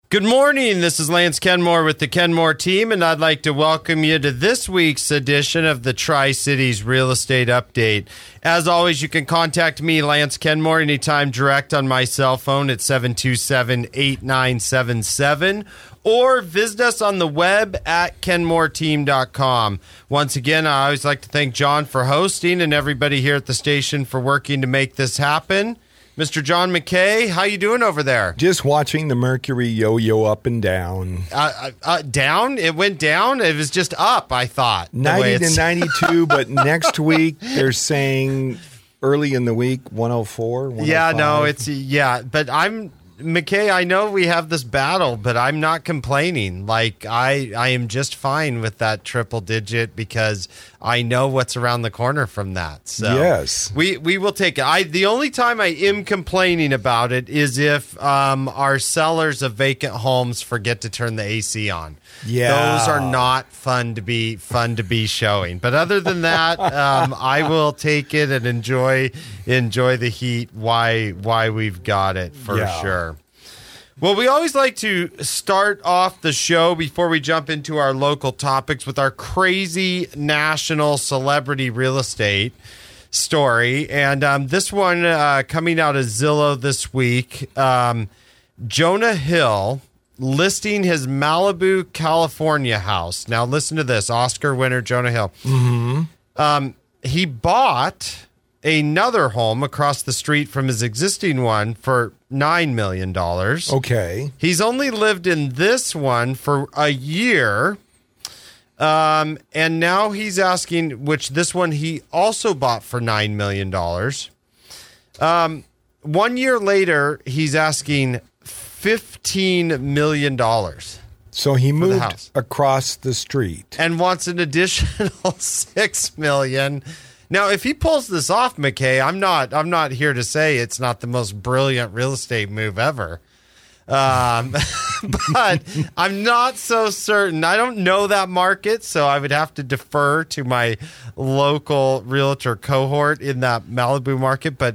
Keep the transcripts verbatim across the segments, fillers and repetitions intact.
Good morning. This is Lance Kenmore with the Kenmore team, and I'd like to welcome you to this week's edition of the Tri-Cities Real Estate Update. As always, you can contact me, Lance Kenmore, anytime direct on my cell phone at seven two seven, eight nine seven seven, or visit us on the web at kenmore team dot com. Once again, I always like to thank John for hosting and everybody here at the station for working to make this happen. Mister John McKay, how you doing over there? Just watching the mercury yo-yo up and down. Uh, uh, down? It went down? It was just up, I thought. ninety to ninety-two, but next week they're saying early in the week one oh four, one oh five. Yeah, no, it's, yeah, but I'm, McKay, I know we have this battle, but I'm not complaining. Like, I, I am just fine with that triple digit because I know what's around the corner from that. So yes, we we will take it. I the only time I am complaining about it is if um, our sellers of vacant homes forget to turn the A C on. Yeah, those are not fun to be fun to be showing. But other than that, um, I will take it and enjoy enjoy the heat. Why why we've got it for yeah. sure. Well, we always like to start off the show before we jump into our local topics with our crazy national celebrity real estate story. And um, this one uh, coming out of Zillow this week, um, Jonah Hill listing his Malibu, California house. Now, listen to this, Oscar winner Jonah Hill. Mm-hmm. Um, he bought another home across the street from his existing one for nine million dollars. Okay. He's only lived in this one for a year. Um, and now he's asking, which this one he also bought for nine million dollars. Um, one year later, he's asking fifteen million dollars. So he moved the house across the street. And wants an additional six million dollars. Now, if he pulls this off, McKay, I'm not I'm not here to say it's not the most brilliant real estate move ever. Um, but I'm not so certain. I don't know that market, so I would have to defer to my local realtor cohort in that Malibu market. But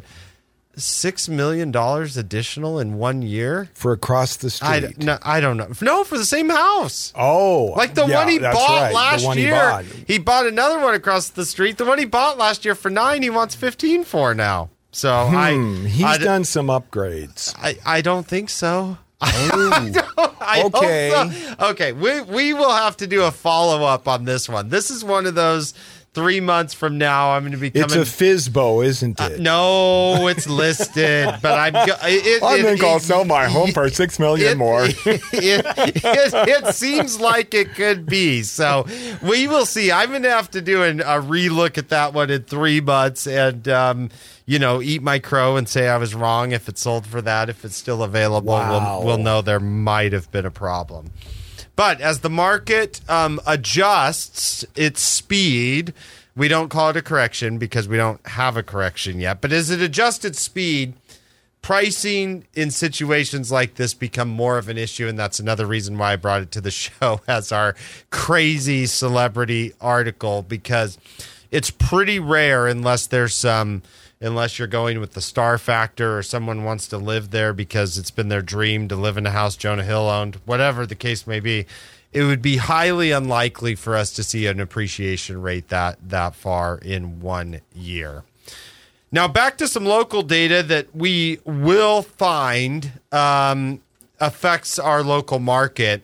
six million dollars additional in one year? For across the street. I, no, I don't know. No, for the same house. Oh. Like the yeah, one he that's bought right. last the one year. He bought. he bought another one across the street. The one he bought last year for nine, he wants fifteen for now. So hmm, I... He's I, done some upgrades. I, I don't think so. Oh, I don't, I okay. hope so. Okay, we, we will have to do a follow-up on this one. This is one of those... Three months from now, I'm going to be coming. It's a F S B O, isn't it? Uh, no, it's listed, but I'm. Go- it, I it, think it, I'll it, sell my home for six million it, more. it, it, it, it seems like it could be. So we will see. I'm going to have to do an, a relook at that one in three months, and um, you know, eat my crow and say I was wrong if it sold for that. If it's still available, wow. we'll we'll know there might have been a problem. But as the market um, adjusts its speed. We don't call it a correction because we don't have a correction yet. But as it adjusted speed, pricing in situations like this become more of an issue. And that's another reason why I brought it to the show as our crazy celebrity article, because it's pretty rare unless there's some, unless you're going with the star factor or someone wants to live there because it's been their dream to live in a house Jonah Hill owned, whatever the case may be. It would be highly unlikely for us to see an appreciation rate that that far in one year. Now, back to some local data that we will find um, affects our local market.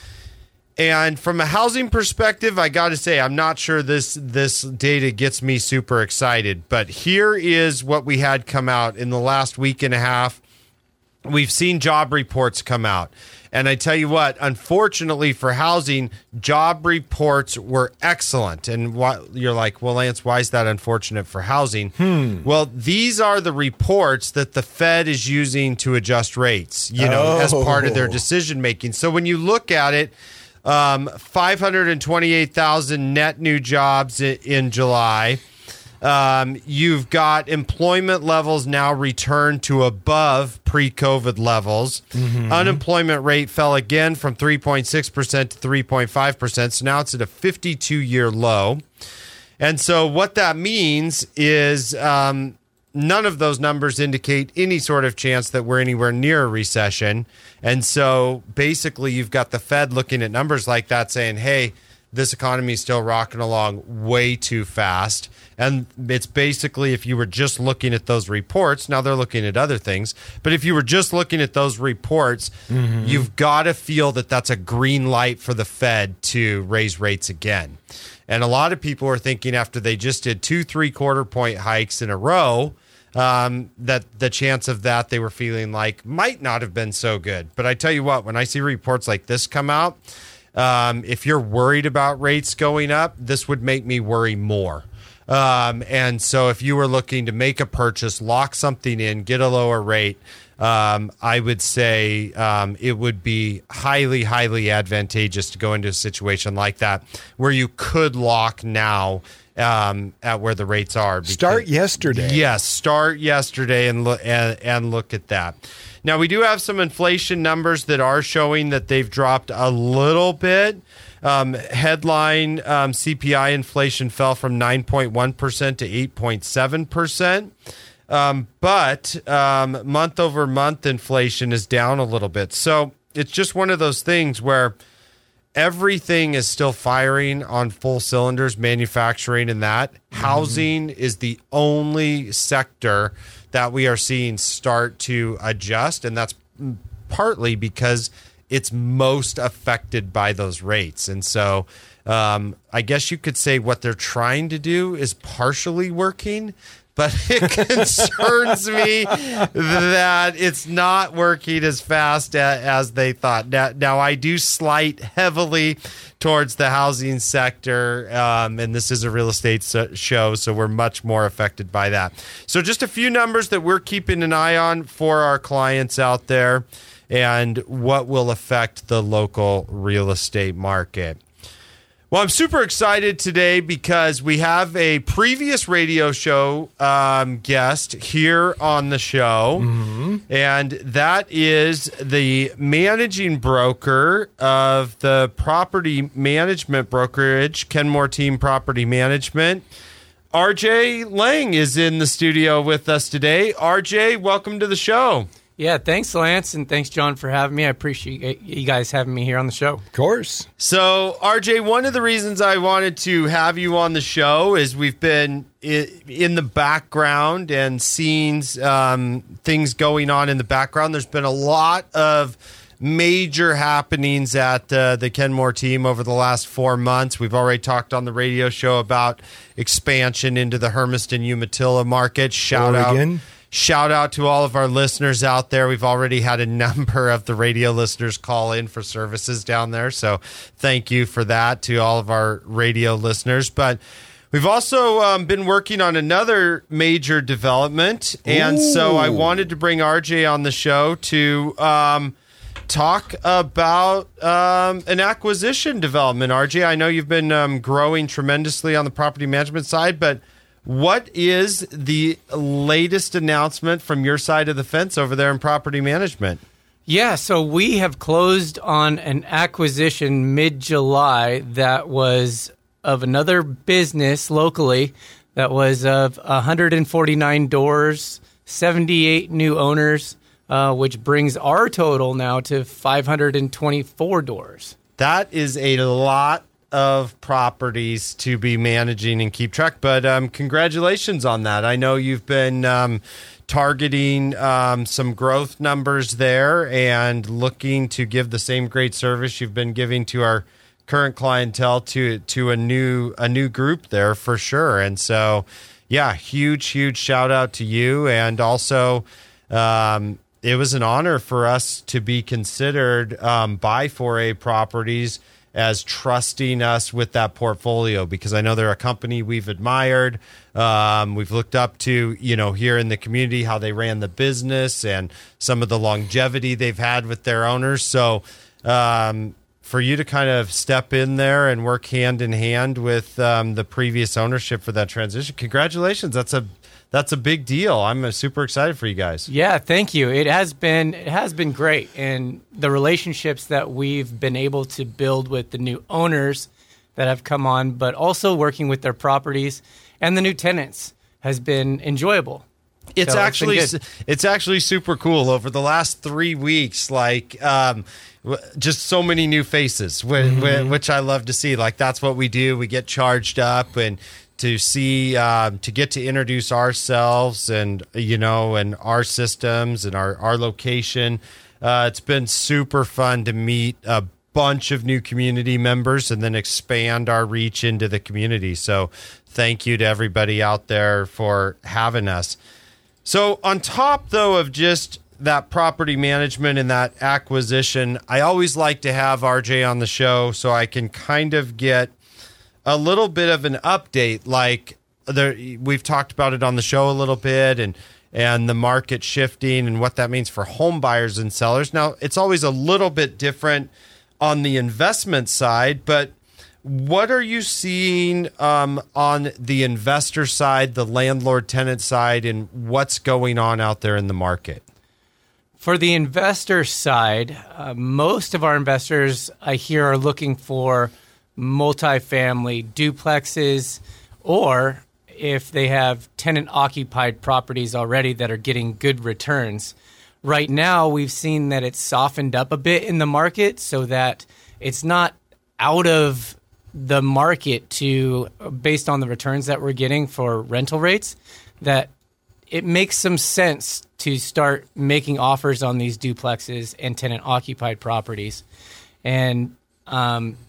And from a housing perspective, I got to say, I'm not sure this this data gets me super excited. But here is what we had come out in the last week and a half. We've seen job reports come out. And I tell you what, unfortunately for housing, job reports were excellent. And why, you're like, well, Lance, why is that unfortunate for housing? Hmm. Well, these are the reports that the Fed is using to adjust rates, you know, oh. as part of their decision making. So when you look at it, um, five hundred twenty-eight thousand net new jobs in, in July. Um, you've got employment levels now returned to above pre-COVID levels. Mm-hmm. Unemployment rate fell again from three point six percent to three point five percent. So now it's at a fifty-two year low. And so what that means is um, none of those numbers indicate any sort of chance that we're anywhere near a recession. And so basically you've got the Fed looking at numbers like that saying, hey, this economy is still rocking along way too fast. And it's basically, if you were just looking at those reports, now they're looking at other things, but if you were just looking at those reports, mm-hmm. you've got to feel that that's a green light for the Fed to raise rates again. And a lot of people are thinking after they just did two three quarter point hikes in a row, um, that the chance of that they were feeling like might not have been so good. But I tell you what, when I see reports like this come out, um, if you're worried about rates going up, this would make me worry more. Um, and so if you were looking to make a purchase, lock something in, get a lower rate, um, I would say um, it would be highly, highly advantageous to go into a situation like that where you could lock now um, at where the rates are. Because, start yesterday. Yes, start yesterday and, lo- and, and look at that. Now, we do have some inflation numbers that are showing that they've dropped a little bit. Um, headline um, C P I inflation fell from nine point one percent to eight point seven percent. Um, but um, month over month inflation is down a little bit. So it's just one of those things where everything is still firing on full cylinders, manufacturing and that. Mm-hmm. Housing is the only sector that we are seeing start to adjust. And that's partly because it's most affected by those rates. And so um, I guess you could say what they're trying to do is partially working, but it concerns me that it's not working as fast a, as they thought. Now, now, I do slight heavily towards the housing sector, um, and this is a real estate so- show, so we're much more affected by that. So just a few numbers that we're keeping an eye on for our clients out there and what will affect the local real estate market. Well, I'm super excited today because we have a previous radio show um, guest here on the show, mm-hmm. and that is the managing broker of the property management brokerage, Kenmore Team Property Management. R J Lang is in the studio with us today. R J, welcome to the show. Yeah, thanks, Lance, and thanks, John, for having me. I appreciate you guys having me here on the show. Of course. So, R J, one of the reasons I wanted to have you on the show is we've been in the background and seeing um, things going on in the background. There's been a lot of major happenings at uh, the Kenmore team over the last four months. We've already talked on the radio show about expansion into the Hermiston Umatilla market. Shout Oregon. out. Shout out to all of our listeners out there. We've already had a number of the radio listeners call in for services down there. So thank you for that to all of our radio listeners. But we've also um, been working on another major development. And Ooh. so I wanted to bring R J on the show to um, talk about um, an acquisition development. R J, I know you've been um, growing tremendously on the property management side, but what is the latest announcement from your side of the fence over there in property management? Yeah, so we have closed on an acquisition mid-July that was of another business locally that was of one hundred forty-nine doors, seventy-eight new owners, uh, which brings our total now to five hundred twenty-four doors. That is a lot of properties to be managing and keep track, but um, congratulations on that. I know you've been um, targeting um, some growth numbers there and looking to give the same great service you've been giving to our current clientele to to a new a new group there for sure. And so, yeah, huge, huge shout out to you. And also, um, it was an honor for us to be considered um, by four A Properties as trusting us with that portfolio, because I know they're a company we've admired. Um, we've looked up to, you know, here in the community, how they ran the business and some of the longevity they've had with their owners. So um, for you to kind of step in there and work hand in hand with um, the previous ownership for that transition, congratulations. That's a That's a big deal. I'm uh, super excited for you guys. Yeah, thank you. It has been it has been great, and the relationships that we've been able to build with the new owners that have come on, but also working with their properties and the new tenants has been enjoyable. It's So actually it's been it's actually super cool. Over the last three weeks, like um, w- just so many new faces, wh- Mm-hmm. wh- which I love to see. Like that's what we do. We get charged up and to see um, to get to introduce ourselves and you know and our systems and our our location. Uh, it's been super fun to meet a bunch of new community members and then expand our reach into the community. So thank you to everybody out there for having us. So on top, though, of just that property management and that acquisition, I always like to have R J on the show so I can kind of get a little bit of an update. Like there, we've talked about it on the show a little bit and and the market shifting and what that means for home buyers and sellers. Now, it's always a little bit different on the investment side, but what are you seeing um, on the investor side, the landlord-tenant side, and what's going on out there in the market? For the investor side, uh, most of our investors, I hear, are looking for multifamily duplexes, or if they have tenant-occupied properties already that are getting good returns. Right now, we've seen that it's softened up a bit in the market so that it's not out of the market to based on the returns that we're getting for rental rates, that it makes some sense to start making offers on these duplexes and tenant occupied properties. And um,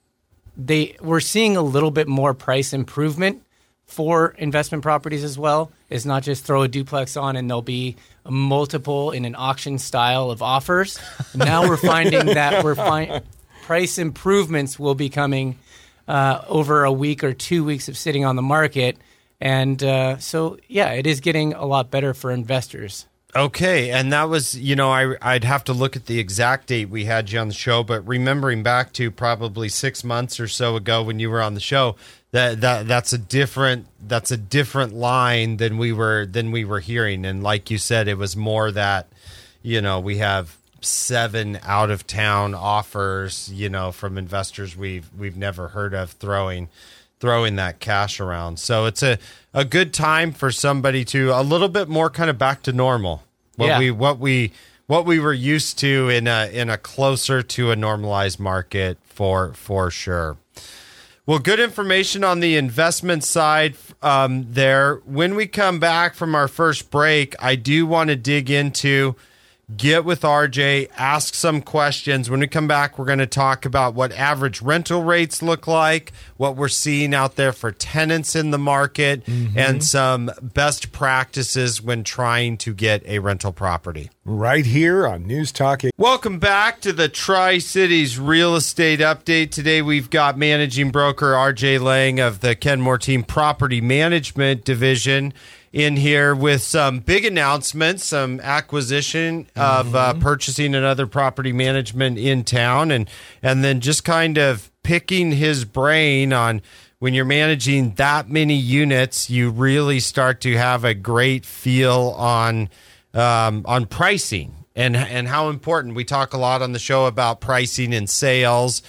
they we're seeing a little bit more price improvement for investment properties as well. It's not just throw a duplex on and there'll be a multiple in an auction style of offers. Now we're finding that we're fi- price improvements will be coming Uh, over a week or two weeks of sitting on the market. And uh, so, yeah, it is getting a lot better for investors. Okay, and that was, you know, I, I'd have to look at the exact date we had you on the show, but remembering back to probably six months or so ago when you were on the show, that that that's a different that's a different line than we were than we were hearing. And like you said, it was more that, you know, we have seven out of town offers, you know, from investors we've we've never heard of throwing throwing that cash around. So it's a, a good time for somebody to a little bit more kind of back to normal. What Yeah. we what we what we were used to in a in a closer to a normalized market for for sure. Well, good information on the investment side um, there. When we come back from our first break, I do want to dig into get with R J, ask some questions. When we come back, we're going to talk about what average rental rates look like, what we're seeing out there for tenants in the market, mm-hmm. and some best practices when trying to get a rental property. Right here on News Talk. Welcome back to the Tri-Cities Real Estate Update. Today we've got managing broker R J Lang of the Kenmore Team Property Management Division in here with some big announcements, some acquisition of mm-hmm. uh, purchasing another property management in town, and and then just kind of picking his brain on when you're managing that many units, you really start to have a great feel on um, on pricing and and how important. We talk a lot on the show about pricing and sales,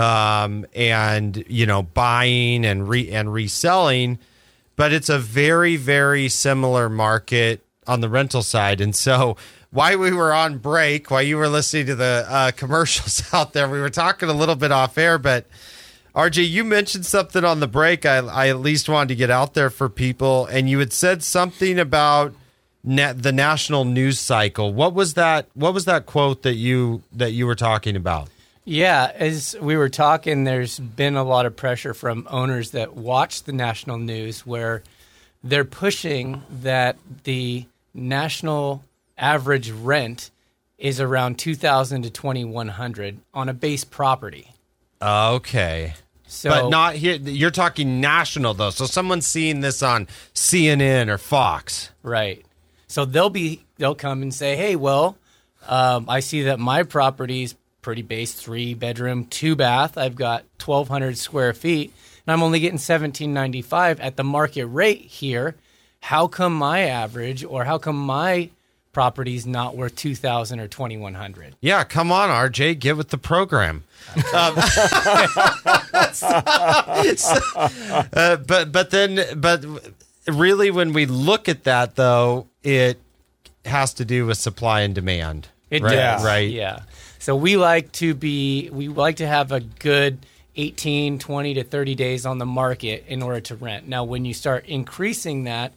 um, and you know buying and re and reselling. But it's a very, very similar market on the rental side. And so while we were on break, while you were listening to the uh, commercials out there, we were talking a little bit off air. But R J, you mentioned something on the break I, I at least wanted to get out there for people. And you had said something about na- the national news cycle. What was that? What was that quote that you that you were talking about? Yeah, as we were talking, there's been a lot of pressure from owners that watch the national news where they're pushing that the national average rent is around two thousand to twenty-one hundred on a base property. Okay. So, but not here. You're talking national, though. So someone's seeing this on C N N or Fox. Right. So they'll be they'll come and say, hey, well, um, I see that my property's pretty base, three bedroom, two bath. I've got twelve hundred square feet, and I'm only getting seventeen ninety-five at the market rate here. How come my average, or how come my property's not worth two thousand or twenty-one hundred? Yeah, come on, R J, get with the program. um, so, so, uh, but but then but really, when we look at that, though, it has to do with supply and demand. It right? does, right? Yeah. So we like to be, we like to have a good eighteen, twenty to thirty days on the market in order to rent. Now, when you start increasing that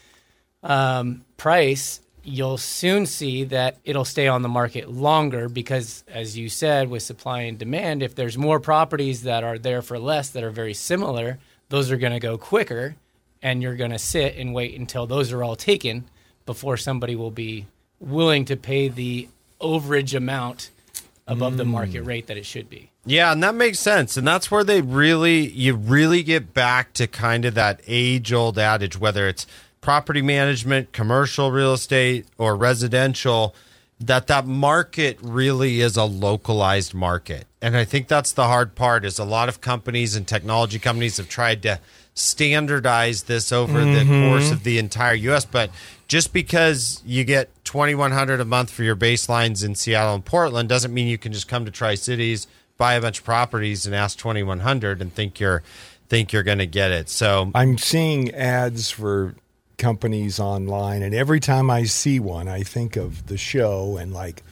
um, price, you'll soon see that it'll stay on the market longer because, as you said, with supply and demand, if there's more properties that are there for less that are very similar, those are going to go quicker, and you're going to sit and wait until those are all taken before somebody will be willing to pay the overage amount above mm. the market rate that it should be. Yeah, and that makes sense. And that's where they really, you really get back to kind of that age-old adage, whether it's property management, commercial real estate, or residential, that that market really is a localized market. And I think that's the hard part is a lot of companies and technology companies have tried to standardize this over mm-hmm. the course of the entire U S. But just because you get twenty-one hundred dollars a month for your baselines in Seattle and Portland doesn't mean you can just come to Tri-Cities, buy a bunch of properties, and ask twenty-one hundred dollars and think you're think you're going to get it. So I'm seeing ads for companies online, and every time I see one, I think of the show and like,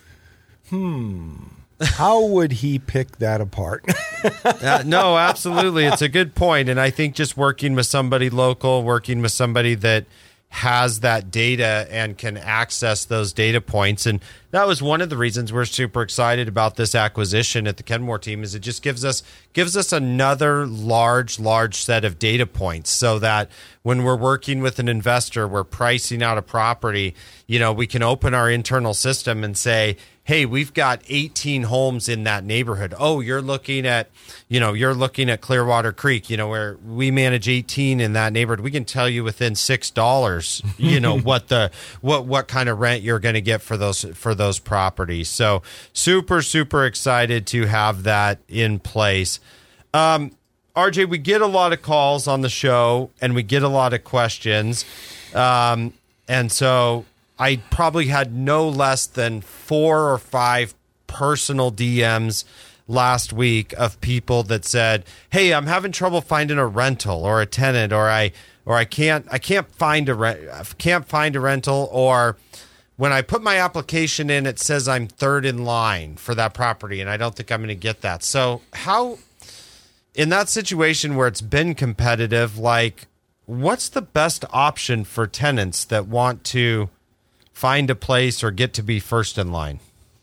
hmm, how would he pick that apart? uh, no, absolutely. It's a good point. And I think just working with somebody local, working with somebody that has that data and can access those data points. And that was one of the reasons we're super excited about this acquisition at the Kenmore team is it just gives us gives us another large, large set of data points so that when we're working with an investor, we're pricing out a property, you know, we can open our internal system and say, hey, we've got eighteen homes in that neighborhood. Oh, you're looking at, you know, you're looking at Clearwater Creek, you know, where we manage eighteen in that neighborhood. We can tell you within six dollars, you know, what the what what kind of rent you're going to get for those for those properties. So super, super excited to have that in place. Um, R J, we get a lot of calls on the show and we get a lot of questions. Um, and so I probably had no less than four or five personal D Ms last week of people that said, "Hey, I'm having trouble finding a rental or a tenant, or I or I can't I can't find a rent can't find a rental, or when I put my application in, it says I'm third in line for that property, and I don't think I'm going to get that." So, how in that situation where it's been competitive, like, what's the best option for tenants that want to find a place or get to be first in line?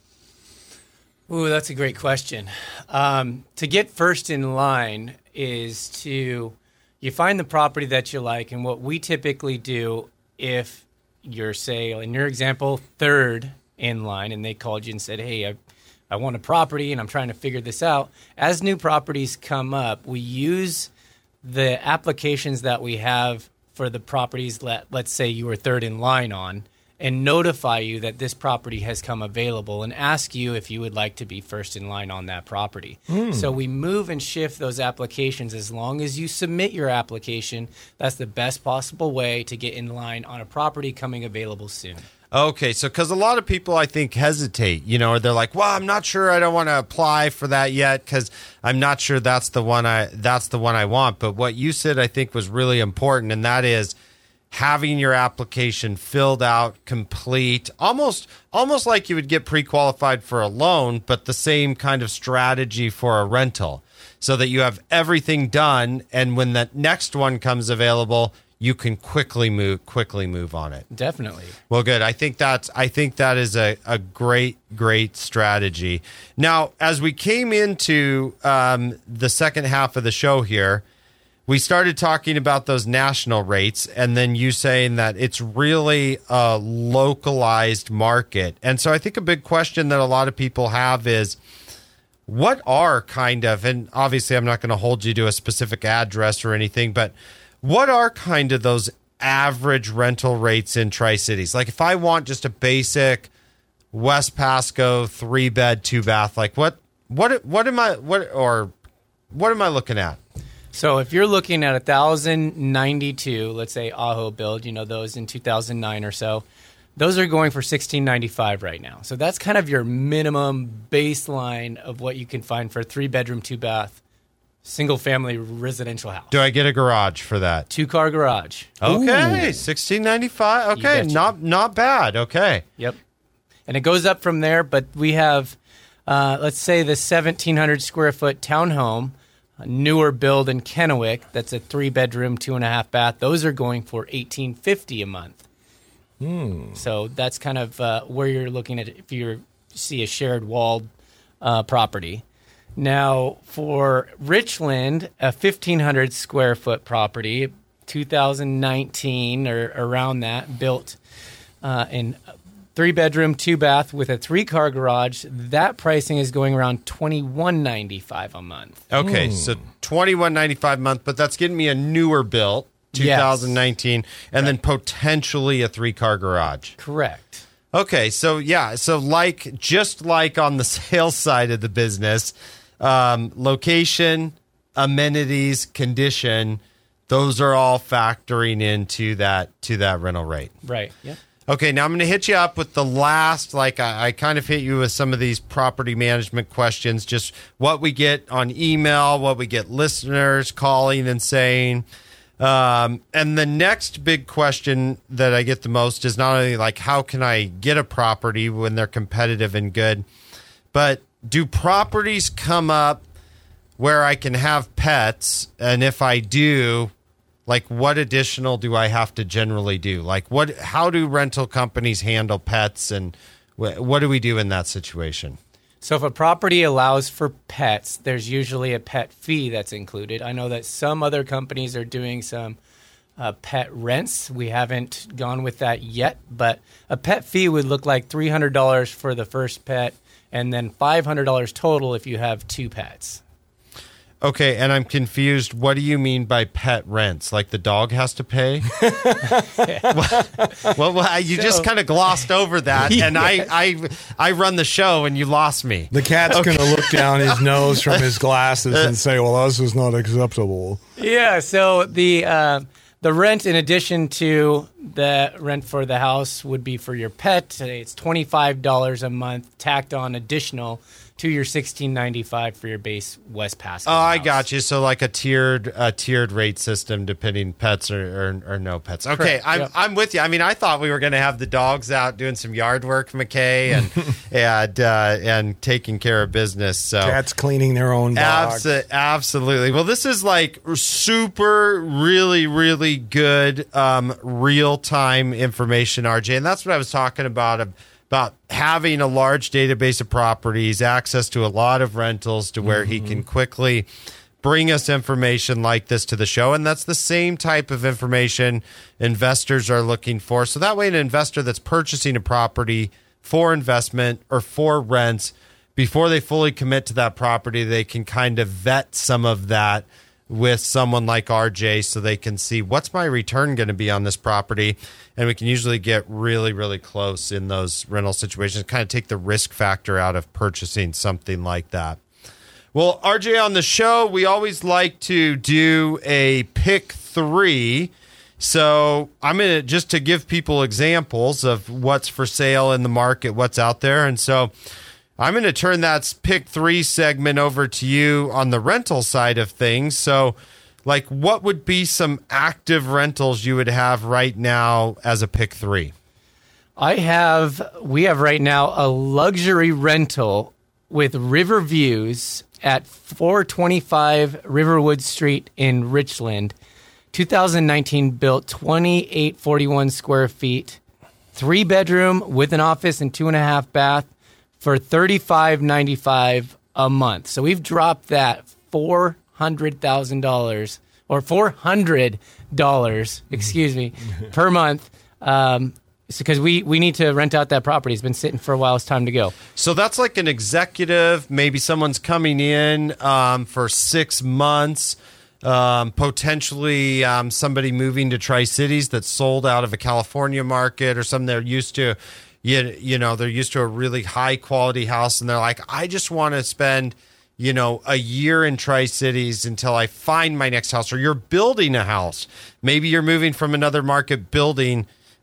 Ooh, that's a great question. Um, to get first in line is to, you find the property that you like, and what we typically do if you're, say, in your example, third in line, and they called you and said, hey, I, I want a property and I'm trying to figure this out. As new properties come up, we use the applications that we have for the properties that, let's say, you were third in line on, and notify you that this property has come available and ask you if you would like to be first in line on that property. Mm. So we move and shift those applications as long as you submit your application. That's the best possible way to get in line on a property coming available soon. Okay, so because a lot of people, I think, hesitate, you know, or they're like, well, I'm not sure I don't want to apply for that yet because I'm not sure that's the one I that's the one I want. But what you said, I think, was really important, and that is having your application filled out, complete, almost almost like you would get pre-qualified for a loan, but the same kind of strategy for a rental, so that you have everything done, and when the next one comes available, you can quickly move quickly move on it. Definitely. Well, good. I think that's I think that is a, a great, great strategy. Now, as we came into um, the second half of the show here, we started talking about those national rates, and then you saying that it's really a localized market. And so I think a big question that a lot of people have is, what are kind of, and obviously I'm not going to hold you to a specific address or anything, but what are kind of those average rental rates in Tri-Cities? Like if I want just a basic West Pasco three bed, two bath, like what, what, what am I, what, or what am I looking at? So if you're looking at one thousand ninety-two, let's say Aho build, you know, those in two thousand nine or so, those are going for sixteen ninety-five right now. So that's kind of your minimum baseline of what you can find for a three-bedroom, two-bath single-family residential house. Do I get a garage for that? Two-car garage. Okay, sixteen ninety-five. Okay, betcha. not not bad. Okay. Yep. And it goes up from there, but we have, uh, let's say, the seventeen hundred square foot townhome, a newer build in Kennewick. That's a three-bedroom, two-and-a-half bath. Those are going for eighteen fifty a month. Hmm. So that's kind of uh, where you're looking at if you see a shared walled uh, property. Now, for Richland, a fifteen hundred square foot property, two thousand nineteen or around that, built uh, in three bedroom, two bath with a three car garage. That pricing is going around twenty-one ninety-five a month. Okay, so twenty-one ninety-five a month, but that's getting me a newer built, twenty nineteen, and then potentially a three car garage. Correct. Okay, so yeah, so like just like on the sales side of the business, um, location, amenities, condition, those are all factoring into that to that rental rate. Right. Yeah. Okay, now I'm going to hit you up with the last, like I, I kind of hit you with some of these property management questions, just what we get on email, what we get listeners calling and saying. Um, and the next big question that I get the most is not only like, how can I get a property when they're competitive and good, but do properties come up where I can have pets? And if I do, like what additional do I have to generally do? Like what, how do rental companies handle pets, and wh- what do we do in that situation? So if a property allows for pets, there's usually a pet fee that's included. I know that some other companies are doing some uh, pet rents. We haven't gone with that yet, but a pet fee would look like three hundred dollars for the first pet and then five hundred dollars total if you have two pets. Okay, and I'm confused. What do you mean by pet rents? Like the dog has to pay? well, well, you so, just kind of glossed over that, and yes. I, I, I run the show, and you lost me. The cat's okay. going to look down his nose from his glasses and say, "Well, this is not acceptable." Yeah. So the uh, the rent, in addition to the rent for the house, would be for your pet. It's twenty-five dollars a month, tacked on additional to your sixteen ninety-five for your base West Pasco. Oh, I house. got you. So like a tiered a tiered rate system depending pets or or, or no pets. Okay, Correct. I'm Yep. I'm with you. I mean, I thought we were going to have the dogs out doing some yard work, McKay, and and uh, and taking care of business. So cats cleaning their own dogs. Abso- absolutely. Well, this is like super, really, really good um, real time information, R J, and that's what I was talking about. About having a large database of properties, access to a lot of rentals to where mm-hmm. he can quickly bring us information like this to the show. And that's the same type of information investors are looking for. So that way, an investor that's purchasing a property for investment or for rents, before they fully commit to that property, they can kind of vet some of that with someone like R J so they can see what's my return going to be on this property. And we can usually get really, really close in those rental situations, kind of take the risk factor out of purchasing something like that. Well, R J, on the show, we always like to do a pick three. So I'm going to just to give people examples of what's for sale in the market, what's out there. And so I'm going to turn that pick three segment over to you on the rental side of things. So, like, what would be some active rentals you would have right now as a pick three? I have, we have right now a luxury rental with river views at four twenty-five Riverwood Street in Richland. two thousand nineteen built, twenty-eight forty-one square feet, three bedroom with an office and two and a half bath for thirty-five ninety-five a month. So we've dropped that four hundred thousand dollars or four hundred dollars, excuse me, per month. Um, because we, we need to rent out that property. It's been sitting for a while. It's time to go. So that's like an executive. Maybe someone's coming in um, for six months. Um, potentially um, somebody moving to Tri-Cities that's sold out of a California market or something they're used to. You, you know, they're used to a really high quality house, and they're like, I just want to spend, you know, a year in Tri-Cities until I find my next house. Or you're building a house. Maybe you're moving from another market building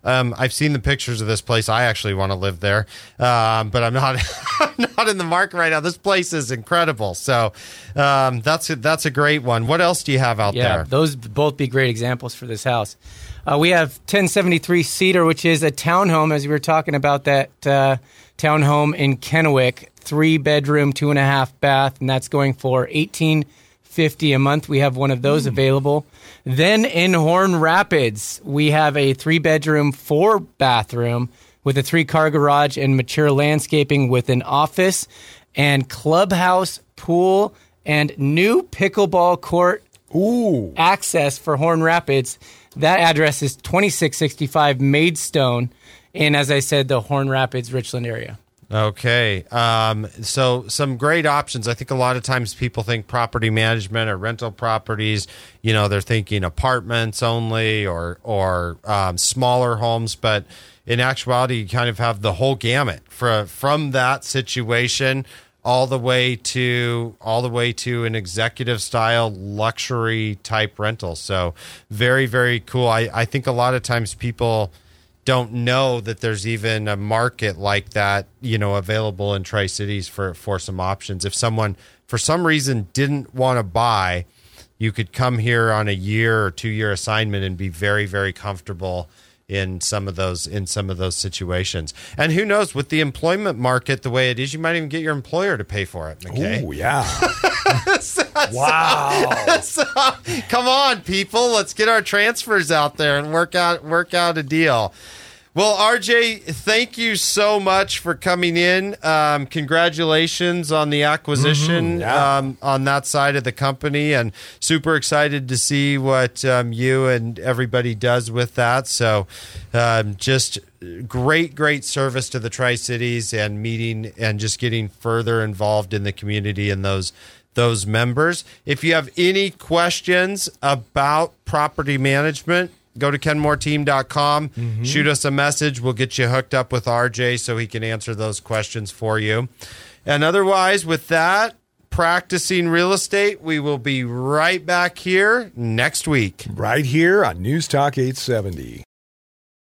Um, I've seen the pictures of this place. I actually want to live there, um, but I'm not. I'm not in the market right now. This place is incredible. So um, that's a, that's a great one. What else do you have out Yeah, there? those both be great examples for this house. Uh, we have ten seventy-three Cedar, which is a townhome, as we were talking about that uh, townhome in Kennewick, three bedroom, two and a half bath, and that's going for eighteen fifty a month. We have one of those mm. available. Then in Horn Rapids, we have a three bedroom, four bathroom with a three car garage and mature landscaping with an office and clubhouse, pool, and new pickleball court Ooh. access for Horn Rapids. That address is twenty-six sixty-five Maidstone in, as I said, the Horn Rapids, Richland area. Okay. Um, so some great options. I think a lot of times people think property management or rental properties, you know, they're thinking apartments only or, or um, smaller homes. But in actuality, you kind of have the whole gamut for, from that situation all the way to all the way to an executive style luxury type rental. So very, very cool. I, I think a lot of times people don't know that there's even a market like that, you know, available in Tri-Cities for, for some options. If someone, for some reason, didn't want to buy, you could come here on a year or two year assignment and be very, very comfortable in some of those in some of those situations. And who knows, with the employment market the way it is, you might even get your employer to pay for it, McKay. Oh, yeah. so, Wow. So, so, come on, people. Let's get our transfers out there and work out work out a deal. Well, R J, thank you so much for coming in. Um, congratulations on the acquisition mm-hmm, yeah. um, on that side of the company, and super excited to see what um, you and everybody does with that. So um, just great, great service to the Tri-Cities and meeting and just getting further involved in the community and those those members. If you have any questions about property management, go to kenmore team dot com, mm-hmm. shoot us a message. We'll get you hooked up with R J so he can answer those questions for you. And otherwise, with that, practicing real estate, we will be right back here next week. Right here on News Talk eight seventy.